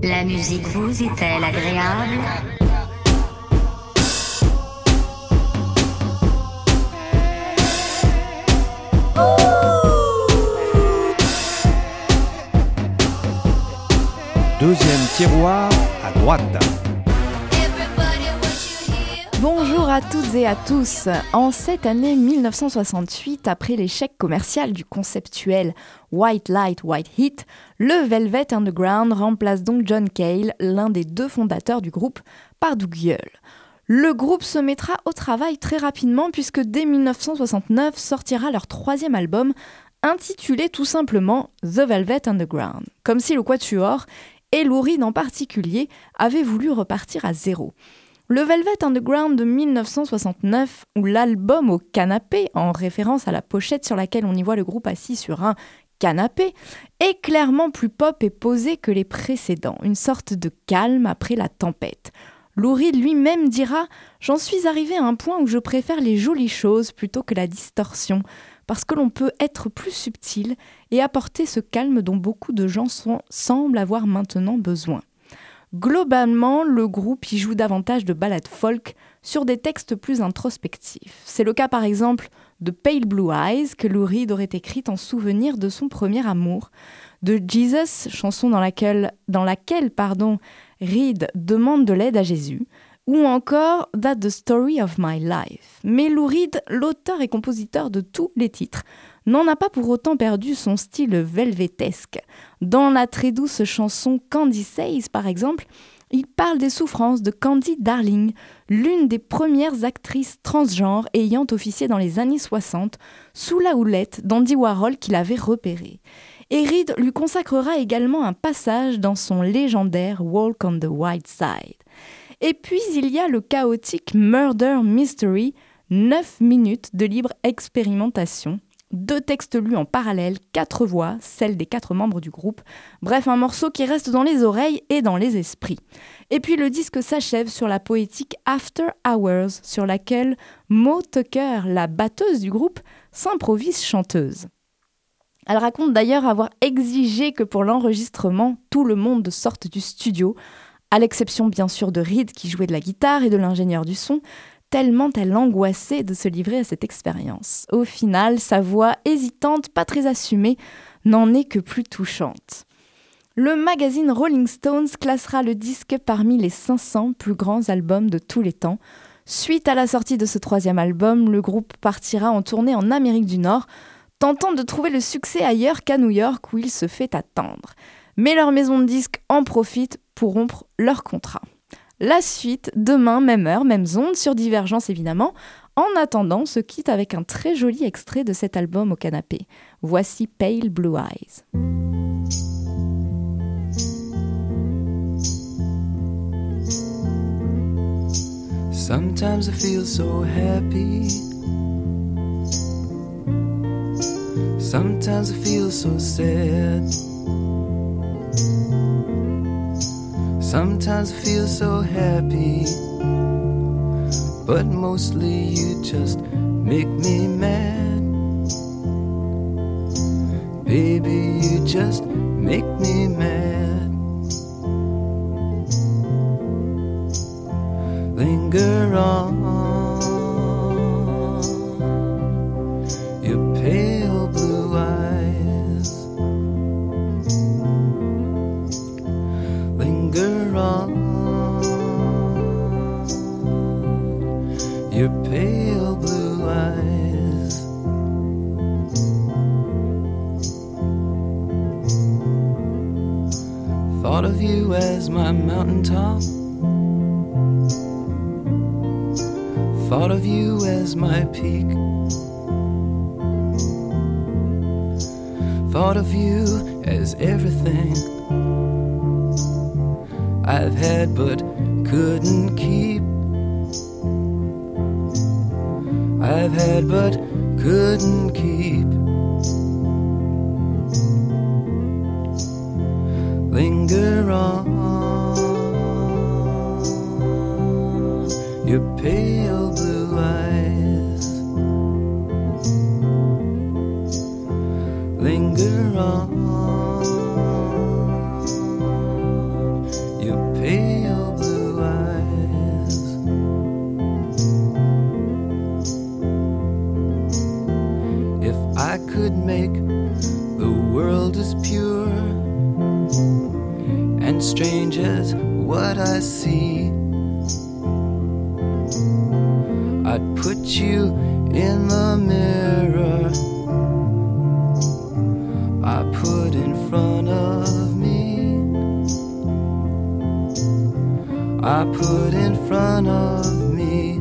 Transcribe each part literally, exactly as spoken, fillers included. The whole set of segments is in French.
La musique vous est-elle agréable ? Deuxième tiroir à droite. Bonjour à toutes et à tous. En cette année mille neuf cent soixante-huit, après l'échec commercial du conceptuel White Light, White Heat, le Velvet Underground remplace donc John Cale, l'un des deux fondateurs du groupe, par Doug Yule. Le groupe se mettra au travail très rapidement puisque dès mille neuf cent soixante-neuf sortira leur troisième album intitulé tout simplement The Velvet Underground, comme si le Quatuor, et Lou Reed en particulier, avaient voulu repartir à zéro. Le Velvet Underground de mille neuf cent soixante-neuf, ou l'album au canapé, en référence à la pochette sur laquelle on y voit le groupe assis sur un canapé, est clairement plus pop et posé que les précédents, une sorte de calme après la tempête. Lou Reed lui-même dira « J'en suis arrivé à un point où je préfère les jolies choses plutôt que la distorsion, parce que l'on peut être plus subtil et apporter ce calme dont beaucoup de gens sont, semblent avoir maintenant besoin. » Globalement, le groupe y joue davantage de ballades folk sur des textes plus introspectifs. C'est le cas par exemple de Pale Blue Eyes, que Lou Reed aurait écrite en souvenir de son premier amour, de Jesus, chanson dans laquelle, dans laquelle pardon, Reed demande de l'aide à Jésus, ou encore That's the Story of My Life. Mais Lou Reed, l'auteur et compositeur de tous les titres, n'en a pas pour autant perdu son style velvetesque. Dans la très douce chanson Candy Says, par exemple, il parle des souffrances de Candy Darling, l'une des premières actrices transgenres ayant officié dans les années soixante sous la houlette d'Andy Warhol qu'il avait repérée. Et Reed lui consacrera également un passage dans son légendaire Walk on the White Side. Et puis il y a le chaotique Murder Mystery, neuf minutes de libre expérimentation, deux textes lus en parallèle, quatre voix, celles des quatre membres du groupe. Bref, un morceau qui reste dans les oreilles et dans les esprits. Et puis le disque s'achève sur la poétique After Hours, sur laquelle Mo Tucker, la batteuse du groupe, s'improvise chanteuse. Elle raconte d'ailleurs avoir exigé que pour l'enregistrement, tout le monde sorte du studio, à l'exception bien sûr de Reed qui jouait de la guitare et de l'ingénieur du son, tellement elle angoissait de se livrer à cette expérience. Au final, sa voix hésitante, pas très assumée, n'en est que plus touchante. Le magazine Rolling Stones classera le disque parmi les cinq cents plus grands albums de tous les temps. Suite à la sortie de ce troisième album, le groupe partira en tournée en Amérique du Nord, tentant de trouver le succès ailleurs qu'à New York où il se fait attendre. Mais leur maison de disques en profite pour rompre leur contrat. La suite, demain, même heure, mêmes ondes, sur Divergence évidemment. En attendant, on se quitte avec un très joli extrait de cet album au canapé. Voici Pale Blue Eyes. Sometimes I feel so happy. Sometimes I feel so sad. Sometimes I feel so happy, but mostly you just make me mad. Baby, you just make me mad. Linger on, your pale blue eyes. Linger on, your pale blue eyes. Thought of you as my mountaintop. Thought of you as my peak. Thought of you as everything I've had but couldn't keep. I've had but couldn't keep. Linger on, your pale blue eyes. Linger on, strange as what I see. I'd put you in the mirror I put in front of me. I put in front of me.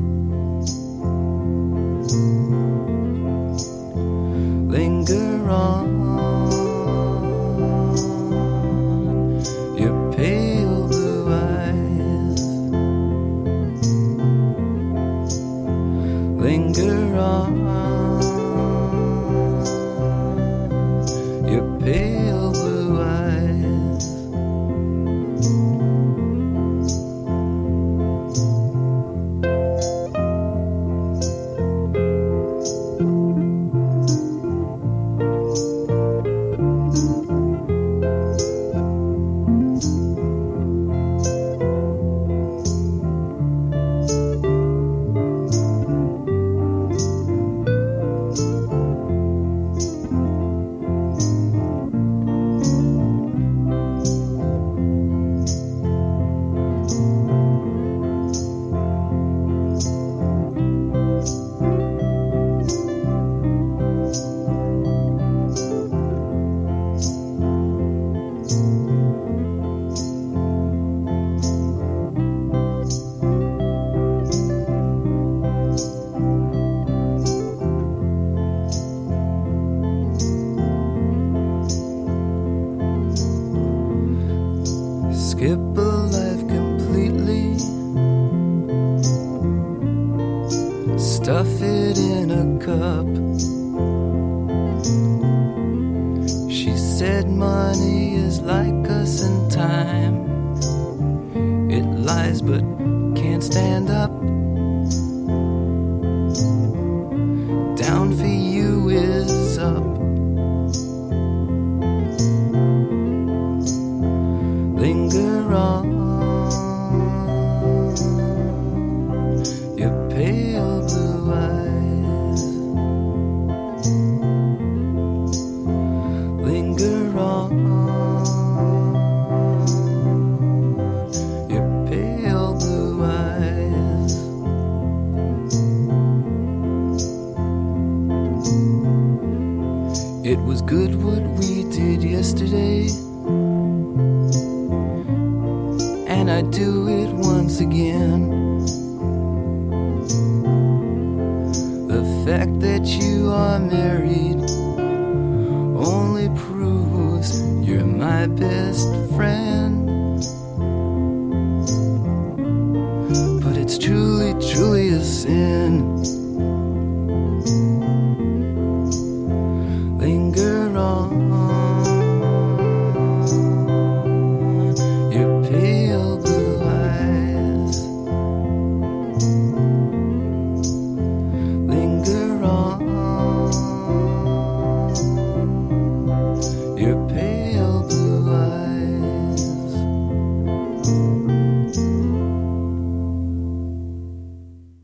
Linger on your pale blue eyes. Linger on your pale blue eyes. Skip a life completely, stuff it in a cup. She said money is like us in time. It lies but can't stand up. Down for you is up. Linger on your pale blue eyes. Linger on your pale blue eyes. It was good what we did yesterday, and I'd do it once again. The fact that you are married only proves you're my best friend.